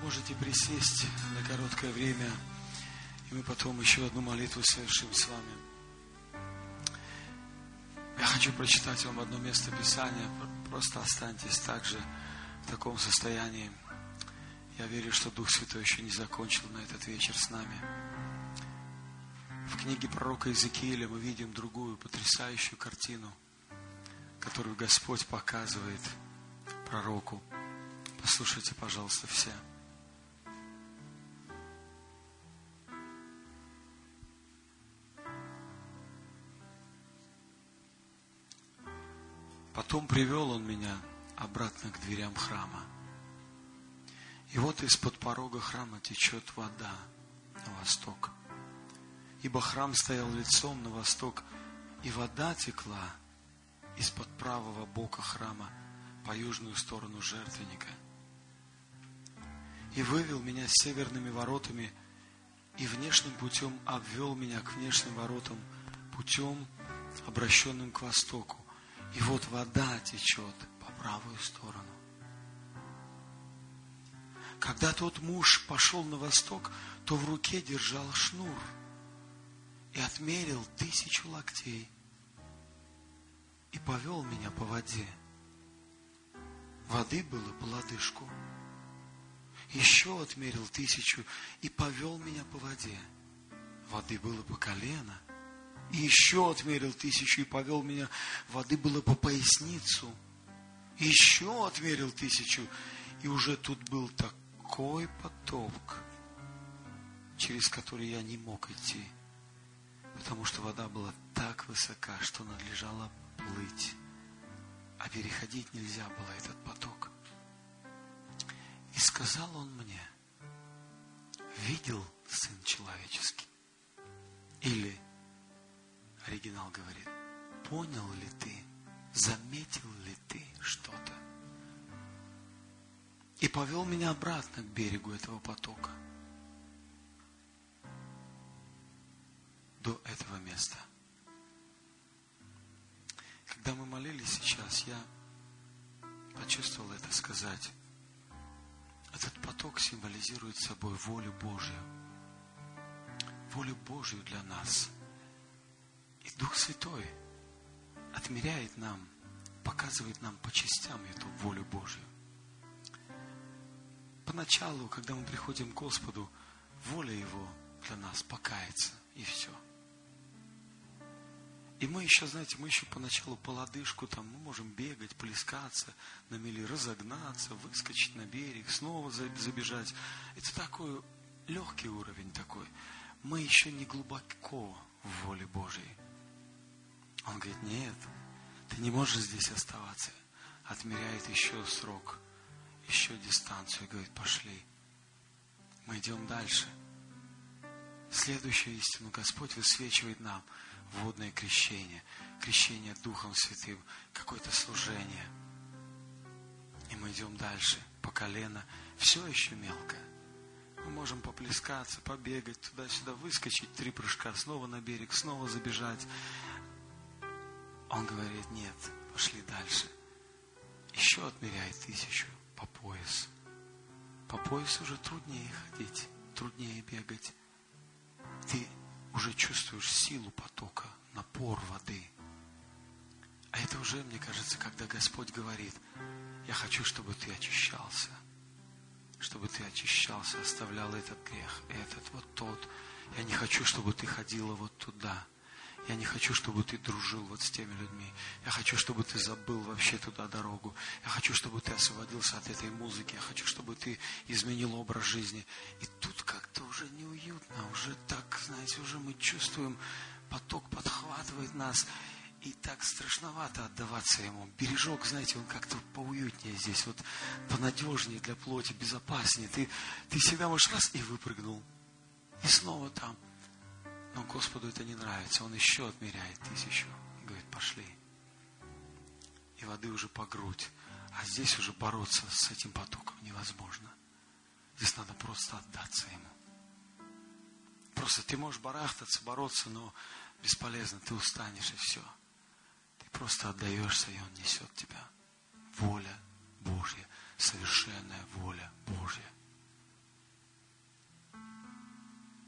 можете присесть на короткое время, и мы потом еще одну молитву совершим с вами. Я хочу прочитать вам одно место Писания. Просто останьтесь также в таком состоянии. Я верю, что Дух Святой еще не закончил на этот вечер с нами. В книге пророка Иезекииля мы видим другую потрясающую картину, которую Господь показывает пророку. Послушайте, пожалуйста, все. Потом привел он меня обратно к дверям храма. И вот из-под порога храма течет вода на восток. Ибо храм стоял лицом на восток, и вода текла из-под правого бока храма по южную сторону жертвенника. И вывел меня с северными воротами, и внешним путем обвел меня к внешним воротам, путем, обращенным к востоку. И вот вода течет по правую сторону. Когда тот муж пошел на восток, то в руке держал шнур и отмерил 1000 локтей и повел меня по воде. Воды было по лодыжку. Еще отмерил 1000 и повел меня по воде. Воды было по колено. И еще отмерил 1000 и повел меня. Воды было по поясницу. И еще отмерил 1000. И уже тут был такой поток, через который я не мог идти, потому что вода была так высока, что надлежало плыть, а переходить нельзя было этот поток. И сказал он мне: видел Сын Человеческий? Или, оригинал говорит, понял ли ты, заметил ли ты что-то? И повел меня обратно к берегу этого потока, до этого места. Когда мы молились сейчас, я почувствовал это сказать. Этот поток символизирует собой волю Божью. Волю Божью для нас. И Дух Святой отмеряет нам, показывает нам по частям эту волю Божью. Поначалу, когда мы приходим к Господу, воля Его для нас покаяться, и все. И мы еще, знаете, мы еще поначалу по лодыжку, там, мы можем бегать, плескаться на мели, разогнаться, выскочить на берег, снова забежать. Это такой легкий уровень такой. Мы еще не глубоко в воле Божьей. Он говорит: нет, ты не можешь здесь оставаться. Отмеряет еще срок, еще дистанцию, и говорит: пошли. Мы идем дальше. Следующую истину Господь высвечивает нам: водное крещение, крещение Духом Святым, какое-то служение. И мы идем дальше, по колено, все еще мелко. Мы можем поплескаться, побегать, туда-сюда, выскочить, 3 прыжка, снова на берег, снова забежать. Он говорит: нет, пошли дальше. Еще отмеряет 1000 по пояс. По пояс уже труднее ходить, труднее бегать. Ты уже чувствуешь силу потока, напор воды. А это уже, мне кажется, когда Господь говорит: я хочу, чтобы ты очищался. Чтобы ты очищался, оставлял этот грех, этот, вот тот. Я не хочу, чтобы ты ходила вот туда. Я не хочу, чтобы ты дружил вот с теми людьми. Я хочу, чтобы ты забыл вообще туда дорогу. Я хочу, чтобы ты освободился от этой музыки. Я хочу, чтобы ты изменил образ жизни. И тут как-то уже неуютно. Уже так, знаете, уже мы чувствуем, поток подхватывает нас. И так страшновато отдаваться ему. Бережок, знаете, он как-то поуютнее здесь. Вот понадежнее для плоти, безопаснее. Ты всегда можешь раз и выпрыгнул. И снова там. Но Господу это не нравится. Он еще отмеряет 1000. И говорит: пошли. И воды уже по грудь. А здесь уже бороться с этим потоком невозможно. Здесь надо просто отдаться ему. Просто ты можешь барахтаться, бороться, но бесполезно. Ты устанешь, и все. Ты просто отдаешься, и он несет тебя. Воля Божья. Совершенная воля Божья.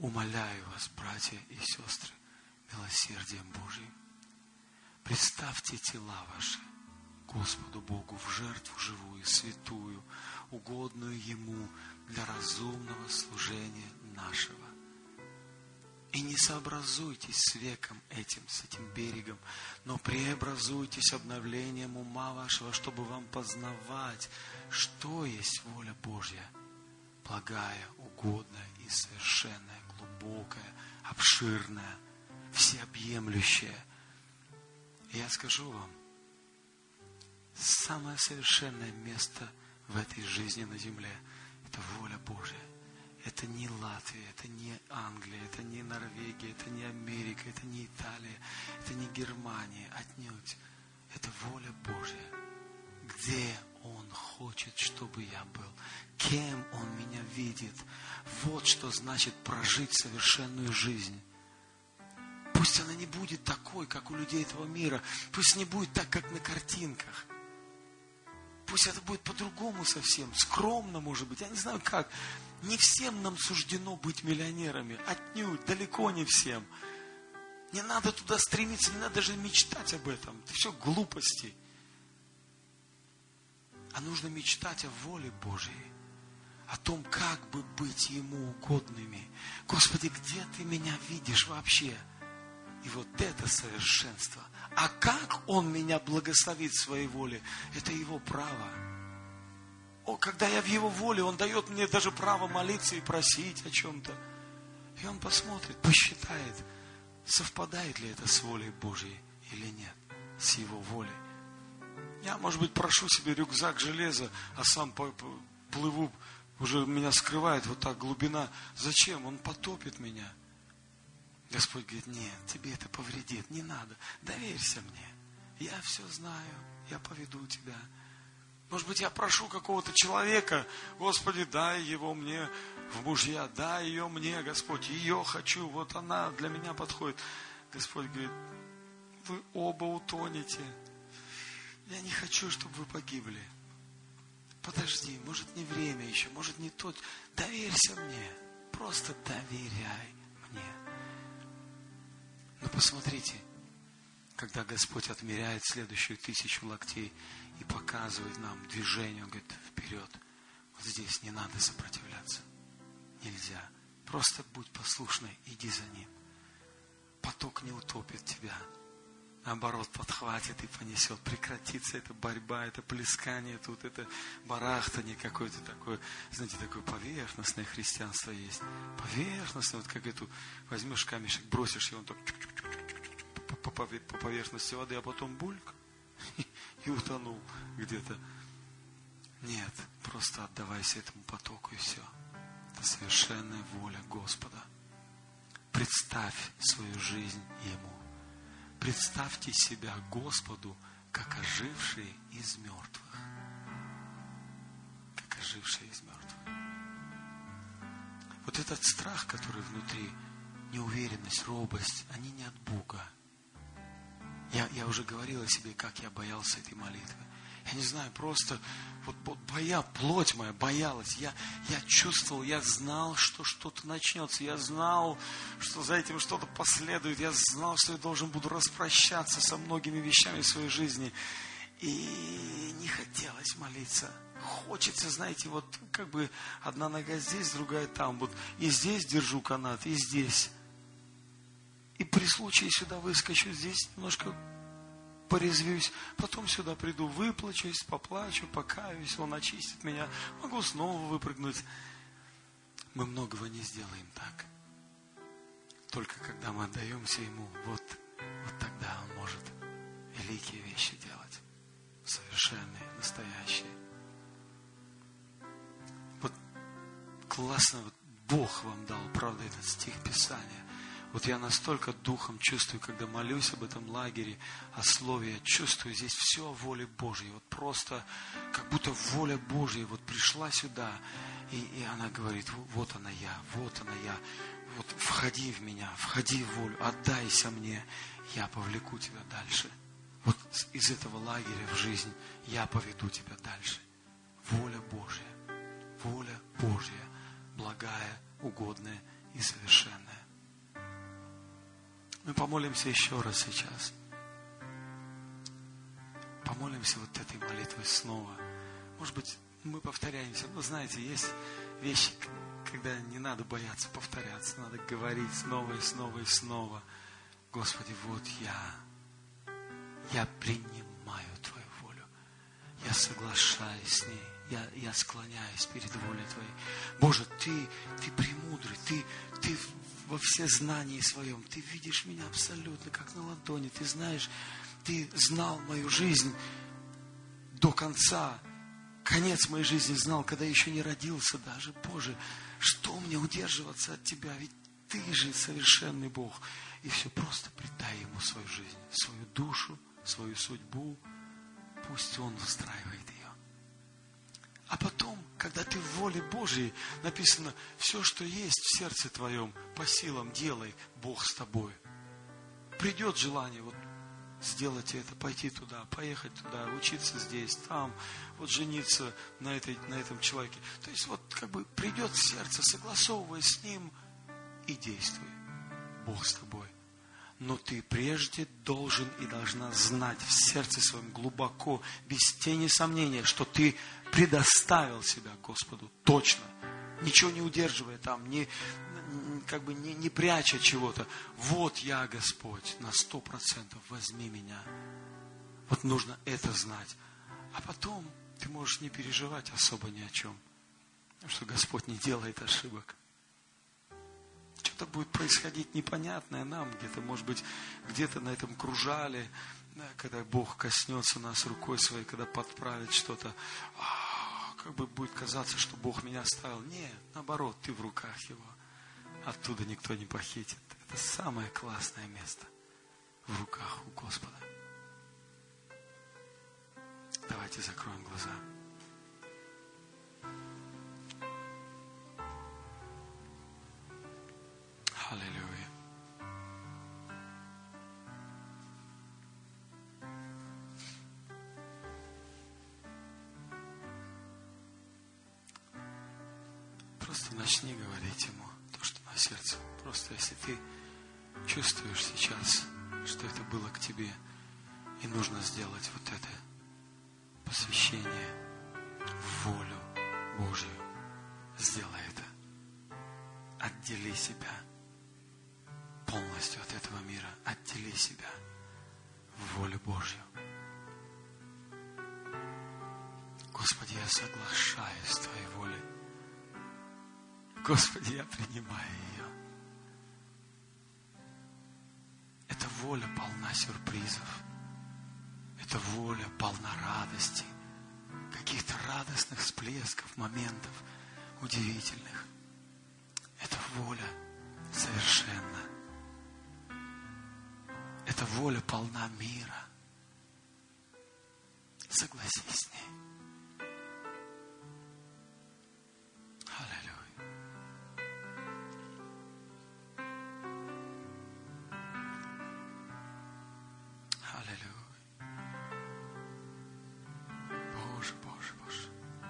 умоляю вас, братья и сестры, милосердием Божьим, представьте тела ваши Господу Богу в жертву живую, святую, угодную Ему для разумного служения нашего. И не сообразуйтесь с веком этим, с этим берегом, но преобразуйтесь обновлением ума вашего, чтобы вам познавать, что есть воля Божья, благая, угодная и совершенная, глубокая, обширная, всеобъемлющая. И я скажу вам, самое совершенное место в этой жизни на земле – это воля Божья. Это не Латвия, это не Англия, это не Норвегия, это не Америка, это не Италия, это не Германия, отнюдь. Это воля Божья. Где Он хочет, чтобы я был, кем Он меня видит. Вот что значит прожить совершенную жизнь. Пусть она не будет такой, как у людей этого мира. Пусть не будет так, как на картинках. Пусть это будет по-другому совсем, скромно, может быть, я не знаю как. Не всем нам суждено быть миллионерами, отнюдь, далеко не всем. Не надо туда стремиться, не надо даже мечтать об этом. Это все глупости. А нужно мечтать о воле Божьей, о том, как бы быть Ему угодными. Господи, где Ты меня видишь вообще? И вот это совершенство. А как Он меня благословит в своей воле, это Его право. Когда я в Его воле, Он дает мне даже право молиться и просить о чем-то. И Он посмотрит, посчитает, совпадает ли это с волей Божьей или нет, с Его волей. Я, может быть, прошу себе рюкзак железа, а сам плыву, уже меня скрывает вот так глубина. Зачем? Он потопит меня. Господь говорит, нет, тебе это повредит, не надо, доверься мне. Я все знаю, я поведу тебя. Может быть, я прошу какого-то человека, Господи, дай его мне в мужья, дай ее мне, Господь, ее хочу, вот она для меня подходит. Господь говорит, вы оба утонете. Я не хочу, чтобы вы погибли. Подожди, может, не время еще, может, не тот. Доверься мне, просто доверяй мне. Но посмотрите, когда Господь отмеряет следующую 1000 локтей и показывает нам движение, Он говорит, вперед. Вот здесь не надо сопротивляться. Нельзя. Просто будь послушной, иди за Ним. Поток не утопит тебя. Наоборот, подхватит и понесет. Прекратится эта борьба, это плескание тут, это барахтание какое-то такое. Знаете, такое поверхностное христианство есть. Поверхностное, вот как эту, возьмешь камешек, бросишь, и он так по поверхности воды, а потом бульк, и утонул где-то. Нет, просто отдавайся этому потоку, и все. Это совершенная воля Господа. Представь свою жизнь Ему. Представьте себя Господу, как ожившие из мертвых. Как ожившие из мертвых. Вот этот страх, который внутри, неуверенность, робость, они не от Бога. Я уже говорил о себе, как я боялся этой молитвы. Я не знаю, просто вот плоть моя боялась. Я чувствовал, я знал, что что-то начнется. Я знал, что за этим что-то последует. Я знал, что я должен буду распрощаться со многими вещами в своей жизни. И не хотелось молиться. Хочется, знаете, вот как бы одна нога здесь, другая там. Вот и здесь держу канат, и здесь. И при случае сюда выскочу, здесь немножко порезвюсь, потом сюда приду, выплачусь, поплачу, покаюсь, Он очистит меня, могу снова выпрыгнуть. Мы многого не сделаем так. Только когда мы отдаемся Ему, вот тогда Он может великие вещи делать. Совершенные, настоящие. Вот классно, вот Бог вам дал, правда, этот стих Писания. Вот я настолько духом чувствую, когда молюсь об этом лагере, о слове, я чувствую здесь все о воле Божьей. Вот просто, как будто воля Божья вот пришла сюда, и она говорит, вот она я, вот входи в меня, входи в волю, отдайся мне, я повлеку тебя дальше. Вот из этого лагеря в жизнь я поведу тебя дальше. Воля Божья, благая, угодная и совершенное. Мы помолимся еще раз сейчас. Помолимся вот этой молитвой снова. Может быть, мы повторяемся. Но знаете, есть вещи, когда не надо бояться повторяться. Надо говорить снова и снова и снова. Господи, вот я принимаю Твою волю. Я соглашаюсь с ней. Я склоняюсь перед волей Твоей. Боже, Ты премудрый. Ты во всезнании своем. Ты видишь меня абсолютно, как на ладони. Ты знаешь, Ты знал мою жизнь до конца. Конец моей жизни знал, когда еще не родился даже. Боже, что мне удерживаться от Тебя? Ведь Ты же совершенный Бог. И все, просто предай Ему свою жизнь, свою душу, свою судьбу. Пусть Он выстраивает ее. А потом, когда ты в воле Божьей, написано, все, что есть в сердце твоем, по силам делай, Бог с тобой. Придет желание вот сделать это, пойти туда, поехать туда, учиться здесь, там, вот жениться на этом человеке. То есть вот как бы придет в сердце, согласовывая с ним, и действуй. Бог с тобой. Но ты прежде должен и должна знать в сердце своем глубоко, без тени сомнения, что ты предоставил себя Господу точно, ничего не удерживая там, не пряча чего-то. Вот я, Господь, на 100% возьми меня. Вот нужно это знать. А потом ты можешь не переживать особо ни о чем, потому что Господь не делает ошибок. Что-то будет происходить непонятное нам, где-то, может быть, где-то на этом кружале, когда Бог коснется нас рукой своей, когда подправит что-то, как бы будет казаться, что Бог меня оставил. Нет, наоборот, ты в руках Его. Оттуда никто не похитит. Это самое классное место. В руках у Господа. Давайте закроем глаза. Аллилуйя. Просто начни говорить Ему то, что на сердце. Просто если ты чувствуешь сейчас, что это было к тебе, и нужно сделать вот это посвящение в волю Божью, сделай это. Отдели себя полностью от этого мира. Отдели себя в волю Божью. Господи, я соглашаюсь с Твоей волей. Господи, я принимаю ее. Эта воля полна сюрпризов. Эта воля полна радости. Каких-то радостных всплесков, моментов удивительных. Эта воля совершенна. Эта воля полна мира. Согласись с ней. Аллилуйя. Аллилуйя. Боже, Боже, Боже.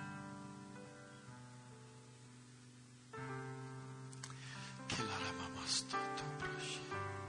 Килала мама стото прощи.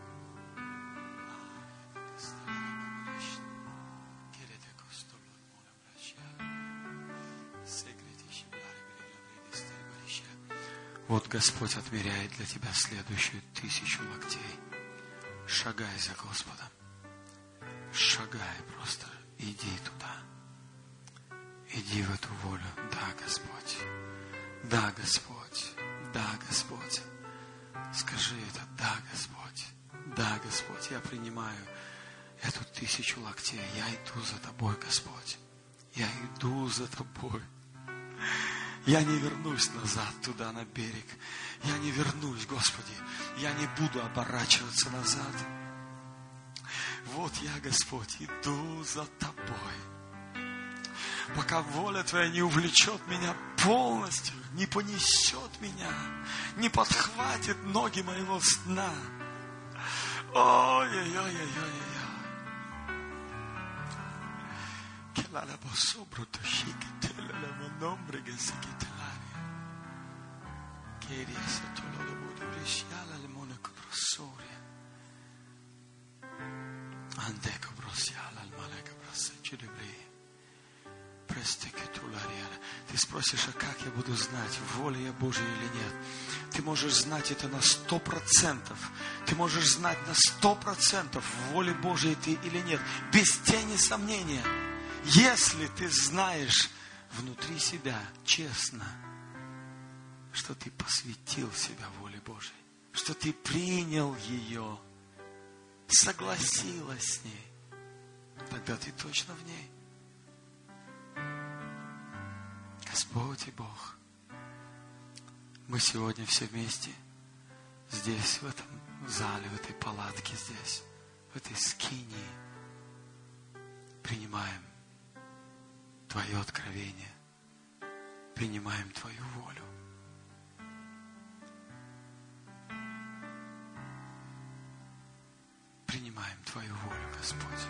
Вот Господь отмеряет для тебя следующую 1000 локтей. Шагай за Господом. Шагай просто. Иди туда. Иди в эту волю. Да, Господь. Да, Господь. Да, Господь. Скажи это. Да, Господь. Да, Господь. Я принимаю эту 1000 локтей. Я иду за Тобой, Господь. Я иду за Тобой. Я не вернусь назад туда, на берег. Я не вернусь, Господи. Я не буду оборачиваться назад. Вот я, Господь, иду за Тобой. Пока воля Твоя не увлечет меня полностью, не понесет меня, не подхватит ноги моего сна. Ой-ой-ой-ой-ой-ой. Ты спросишь, а как я буду знать, воля я Божья или нет? Ты можешь знать это на 100%. Ты можешь знать на 100%, воле Божьей ты или нет. Без тени сомнения. Если ты знаешь внутри себя, честно, что ты посвятил себя воле Божьей, что ты принял ее, согласилась с ней, тогда ты точно в ней. Господь и Бог, мы сегодня все вместе здесь, в этом зале, в этой палатке здесь, в этой скинии принимаем Твое откровение, принимаем Твою волю. Принимаем Твою волю, Господь.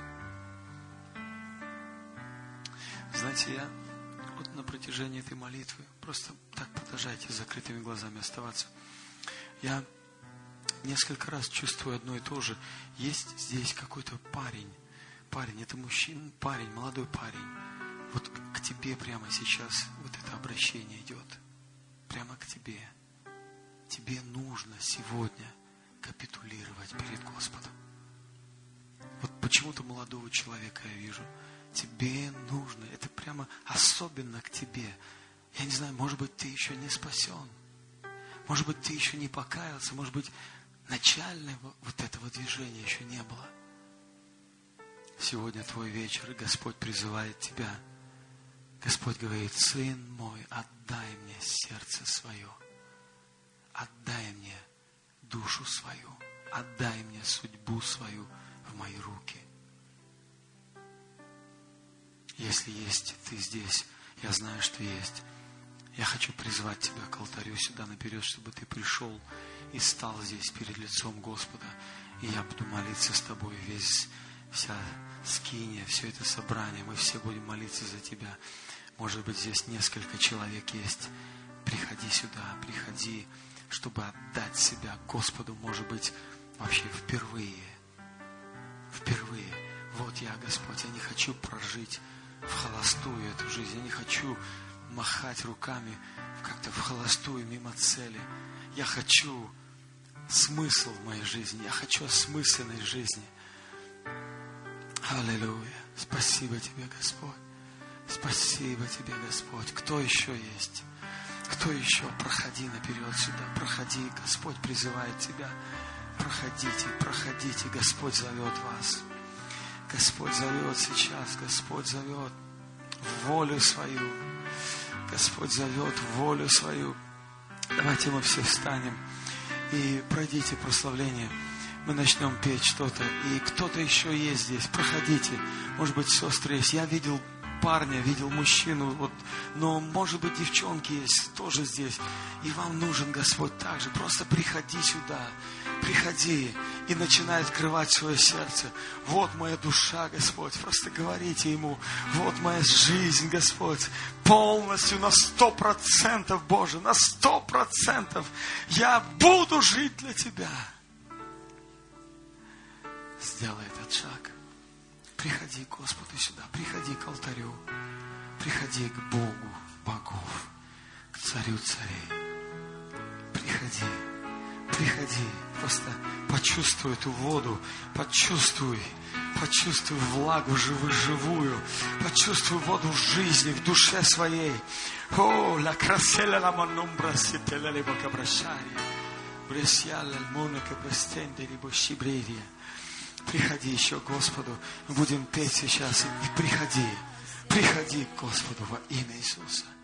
Знаете, я вот на протяжении этой молитвы, просто так продолжайте с закрытыми глазами оставаться. Я несколько раз чувствую одно и то же. Есть здесь какой-то парень, это мужчина, парень, молодой парень. Вот к тебе прямо сейчас вот это обращение идет. Прямо к тебе. Тебе нужно сегодня капитулировать перед Господом. Вот почему-то молодого человека я вижу. Тебе нужно, это прямо особенно к тебе. Я не знаю, может быть, ты еще не спасен. Может быть, ты еще не покаялся. Может быть, начального вот этого движения еще не было. Сегодня твой вечер, и Господь призывает тебя. Господь говорит: сын мой, отдай мне сердце свое. Отдай мне душу свою. Отдай мне судьбу свою в мои руки. Если есть ты здесь, я знаю, что есть. Я хочу призвать тебя к алтарю сюда наперед, чтобы ты пришел и стал здесь перед лицом Господа. И я буду молиться с тобой вся скиния, все это собрание. Мы все будем молиться за тебя. Может быть, здесь несколько человек есть. Приходи сюда, приходи, чтобы отдать себя Господу. Может быть, вообще впервые. Вот я, Господь, я не хочу прожить в холостую эту жизнь. Я не хочу махать руками как-то в холостую мимо цели. Я хочу смысл в моей жизни. Я хочу осмысленной жизни. Аллилуйя. Спасибо Тебе, Господь. Спасибо Тебе, Господь. Кто еще есть? Кто еще? Проходи наперед сюда. Проходи. Господь призывает Тебя. Проходите. Господь зовет вас. Господь зовет сейчас. Господь зовет в волю свою. Господь зовет в волю свою. Давайте мы все встанем и пройдите прославление. Мы начнем петь что-то. И кто-то еще есть здесь. Проходите. Может быть, сестры есть. Я видел парня, видел мужчину. Вот, но, может быть, девчонки есть тоже здесь. И вам нужен Господь также. Просто приходи сюда. Приходи и начинай открывать свое сердце. Вот моя душа, Господь. Просто говорите Ему. Вот моя жизнь, Господь. Полностью, на 100%, Боже, на 100%. Я буду жить для Тебя. Сделай этот шаг. Приходи к Господу сюда. Приходи к алтарю. Приходи к Богу богов. К Царю царей. Приходи. Просто почувствуй эту воду. Почувствуй влагу живую. Почувствуй воду жизни в душе своей. О, la красела la manumbra сетела либо кабрашария. Бресьяла льмонека брестенде либо щебрерия. Приходи еще к Господу. Мы будем петь сейчас. И приходи к Господу во имя Иисуса.